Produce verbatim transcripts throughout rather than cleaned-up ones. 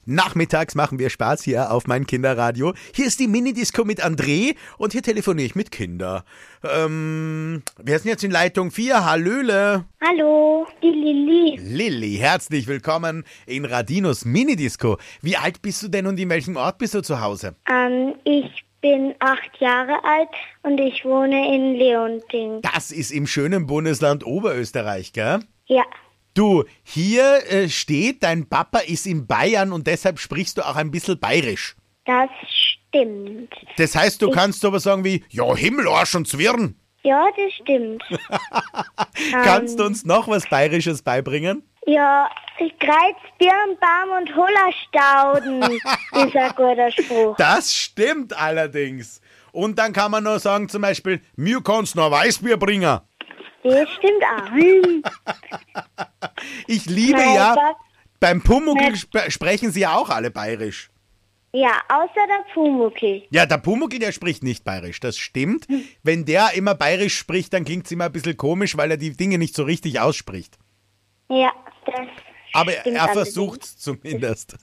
Nachmittags machen wir Spaß hier auf mein Kinderradio. Hier ist die Minidisco mit André und hier telefoniere ich mit Kinder. Ähm, wer ist denn jetzt in Leitung vier? Hallöle. Hallo, die Lilly. Lilly, herzlich willkommen in Radinos Minidisco. Wie alt bist du denn und in welchem Ort bist du zu Hause? Ähm, ich bin acht Jahre alt und ich wohne in Leonding. Das ist im schönen Bundesland Oberösterreich, gell? Ja. Du, hier äh, steht, dein Papa ist in Bayern und deshalb sprichst du auch ein bisschen bayerisch. Das stimmt. Das heißt, du ich kannst aber sagen wie, ja, Himmel, Arsch und Zwirn. Ja, das stimmt. Kannst du ähm, uns noch was Bayerisches beibringen? Ja, Kreiz, Birnbaum und Hollerstauden ist ein guter Spruch. Das stimmt allerdings. Und dann kann man noch sagen zum Beispiel, mir kannst noch Weißbier bringen. Das stimmt auch. Ich liebe Nein, ja, das- beim Pumuckl sp- sprechen sie ja auch alle bayerisch. Ja, außer der Pumuckl. Ja, der Pumuckl, der spricht nicht bayerisch, das stimmt. Wenn der immer bayerisch spricht, dann klingt es immer ein bisschen komisch, weil er die Dinge nicht so richtig ausspricht. Ja, das Aber stimmt er allerdings. versucht es zumindest.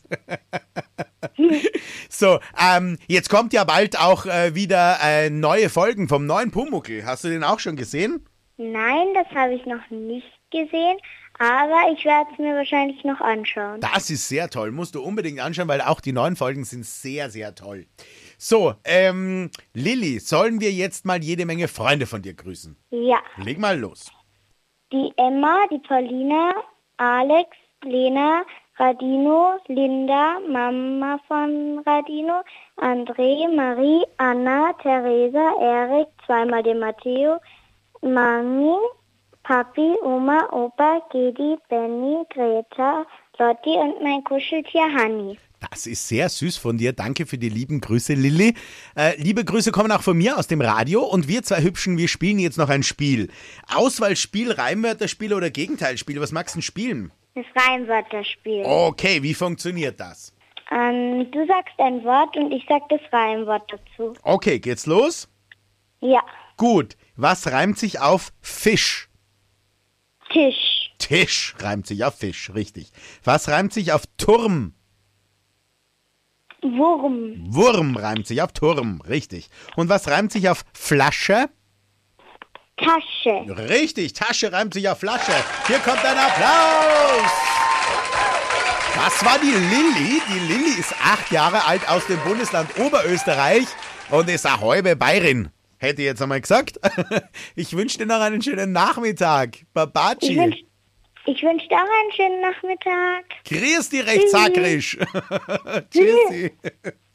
So, ähm, jetzt kommt ja bald auch äh, wieder äh, neue Folgen vom neuen Pumuckl. Hast du den auch schon gesehen? Nein, das habe ich noch nicht gesehen, aber ich werde es mir wahrscheinlich noch anschauen. Das ist sehr toll, musst du unbedingt anschauen, weil auch die neuen Folgen sind sehr, sehr toll. So, ähm, Lilly, sollen wir jetzt mal jede Menge Freunde von dir grüßen? Ja, Leg mal los. die Emma, die Paulina, Alex, Lena, Radino, Linda, Mama von Radino, André, Marie, Anna, Theresa, Erik, zweimal den Matteo, Mami, Papi, Oma, Opa, Gedi, Benny, Greta, Lotti und mein Kuscheltier Hanni. Das ist sehr süß von dir. Danke für die lieben Grüße, Lilly. Äh, liebe Grüße kommen auch von mir aus dem Radio. Und wir zwei Hübschen, wir spielen jetzt noch ein Spiel. Auswahlspiel, Reimwörterspiel oder Gegenteilspiel. Was magst du denn spielen? Das Reimwörterspiel. Okay, wie funktioniert das? Ähm, du sagst ein Wort und ich sag das Reimwort dazu. Okay, geht's los? Ja, Gut. Was reimt sich auf Fisch? Tisch, Tisch reimt sich auf Fisch, richtig. Was reimt sich auf Turm? Wurm, Wurm reimt sich auf Turm, richtig. Und was reimt sich auf Flasche? Tasche. Richtig, Tasche reimt sich auf Flasche. Hier kommt ein Applaus. Das war die Lilly. Die Lilly ist acht Jahre alt aus dem Bundesland Oberösterreich und ist eine halbe Bayerin. Hätte ich jetzt einmal gesagt. Ich wünsche dir noch einen schönen Nachmittag. Ich Babaci. wünsche ich wünsch dir auch einen schönen Nachmittag. Grüß dich recht sakrisch. Tschüssi.